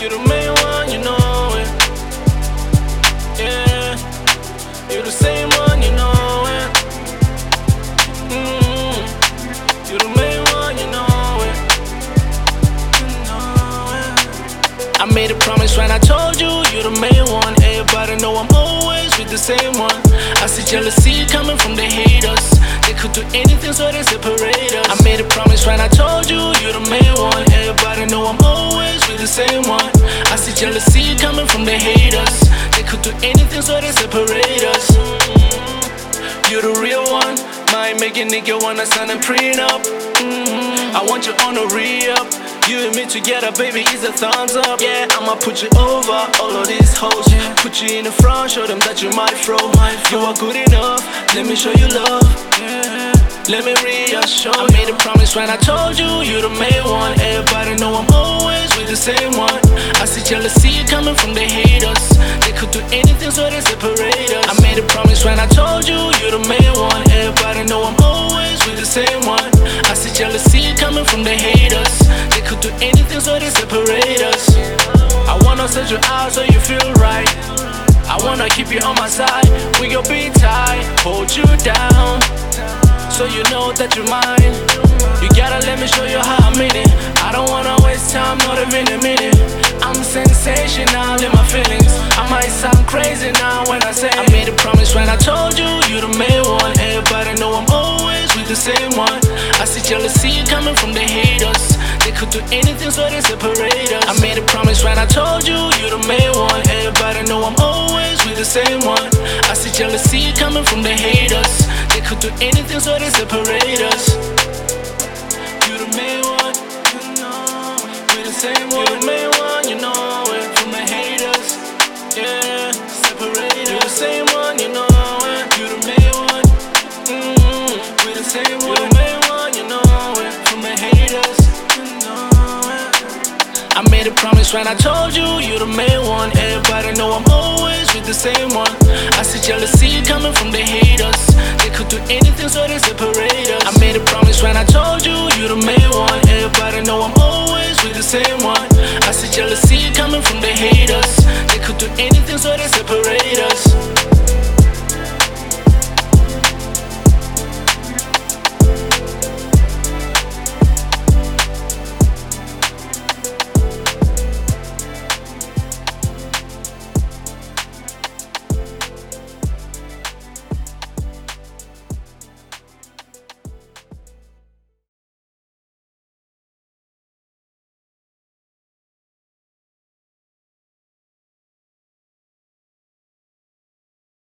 You the main one, you know it. Yeah, you the same one, you know it. You the main one, you know it. I made a promise when I told you, you the main one. Everybody know I'm always with the same one. I see jealousy coming from the haters. They could do anything so they separate us. I made a promise when I told you, you the main one. Everybody know I'm always with the same one. I see jealousy coming from the haters. They could do anything so they separate us. You the real one. Might make a nigga wanna sign a prenup. I want you on a re-up. You and me together, baby, is a thumbs up. Yeah, I'ma put you over all of these hoes. Put you in the front, show them that you my fro. You are good enough, let me show you love. Let me reassure you. I made a promise when I told you, you the main one. Everybody know I'm always with the same one. I see jealousy coming from the haters. They could do anything so they separate us. I made a promise when I told you, you the main one. Everybody know I'm always with the same one. I see jealousy coming from the haters. They could do anything so they separate us. I wanna set you out so you feel right. I wanna keep you on my side. We gon' be tight, hold you down, so you know that you're mine. You gotta let me show you how I mean it. I don't wanna waste time, not even a minute. I'm sensational in my feelings. I might sound crazy now when I say I made a promise when I told you, you the main one. Everybody know I'm always with the same one. I see jealousy coming from the haters. They could do anything so they separate us. I made a promise when I told you, you the main one. Everybody know I'm always with the same one. I see jealousy coming from the haters. They could do anything so they separate us. You the main one, you know, we the same one. You the main one, you know it. From the haters, yeah, separated. You the same one, you know it. You the main one, we the same one. You the main one, you know it. From the haters, you know it. I made a promise when I told you, you the main one. Everybody know I'm always with the same one. I see jealousy coming from the haters. They could do anything so they separate us. I made a promise when I told you, you the main one. Everybody know I'm always with the same one. I see jealousy coming from the haters.